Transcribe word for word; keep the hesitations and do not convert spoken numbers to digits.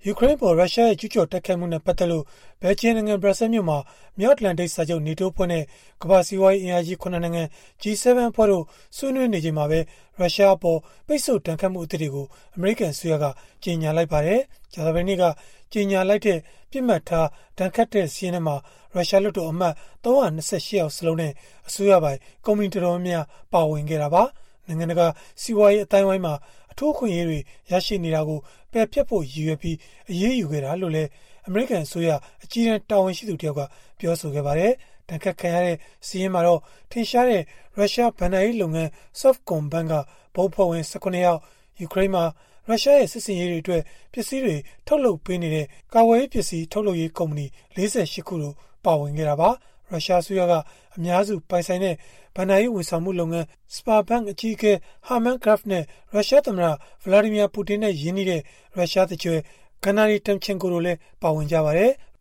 ယူကရိန်းပေါ်ရုရှားရဲ့ကျူးကျော်တိုက်ခိုက်မှုနဲ့ပတ်သက်လို့ဘယ်လ်ဂျီယံနိုင်ငံဘရပ်ဆဲလ်မြို့မှာမြောက်အတ္တလန်တိတ်စာချုပ် NATO ဖွဲ့နဲ့ကမ္ဘာ့စီးပွားရေးအင်အားကြီးခုနစ်နိုင်ငံ ဂျီ seven အဖွဲ့တို့ဆွေးနွေးနေချိန်မှာပဲရုရှားအပေါ်ပိတ်ဆို့ဒဏ်ခတ်မှုအသစ်တွေကိုအမေရိကန်အစိုးရကကြေညာလိုက်ပါတယ်။ကြာသပတေးနေ့ကကြေညာလိုက်တဲ့ပြစ်မှတ်ထားဒဏ်ခတ်တဲ့စီးရင်ထဲမှာရုရှားလွှတ်တော်အမတ်သုံးရာနှစ်ဆယ့်ရှစ်ယောက်စလုံးနဲ့အစိုးရပိုင်ကုမ္ပဏီတော်တော်များများပါဝင်ခဲ့တာပါ။နိုင်ငံတကာစီးပွားရေးအတိုင်းအဝိုင်းမှာအထူးအခွင့်အရေးတွေရရှိနေတာကိုပယ်ဖျက်ဖို့ရည်ရွယ်ပြီးအရေးယူခဲ့တာလို့လည်းအမေရိကန်အစိုးရအကြီးအကဲတာဝန်ရှိသူတယောက်ကပြောဆိုခဲ့ပါတယ်။တန်ခတ်ခံရတဲ့စီးရင်မှာတော့ထင်ရှားတဲ့ရုရှားဘဏ္ဍာရေးလုပ်ငန်း Sovcombank ကဘုတ်ဖွဲ့ဝင်၁၉ယောက်ယူကရိန်းမှာရုရှားရဲ့စစ်စင်ရေးတွေအတွက်ပစ္စည်းတွေထုတ်လုပ်ပေးနေတဲ့ကာကွယ်ရေးပစ္စည်းထုတ်လုပ်ရေးကုမ္ပဏီ၄၈ခုတို့ပါဝင်ခဲ့တာပါ။ရုရှားအစိုးရကအများစုပိုင်ဆိုင်တဲ့ဘဏ္ဍာရေးဝန်ဆောင်မှုလုပ်ငန်း Sberbank အကြီးအကဲ Herman Gref နဲ့ရုရှားသမ္မတ Vladimir Putin နဲ့ရင်းနှီးတဲ့ရုရှားသူကြွယ်Gennady Timchenko တို့လည်းပါဝင်ကြပါတယ်။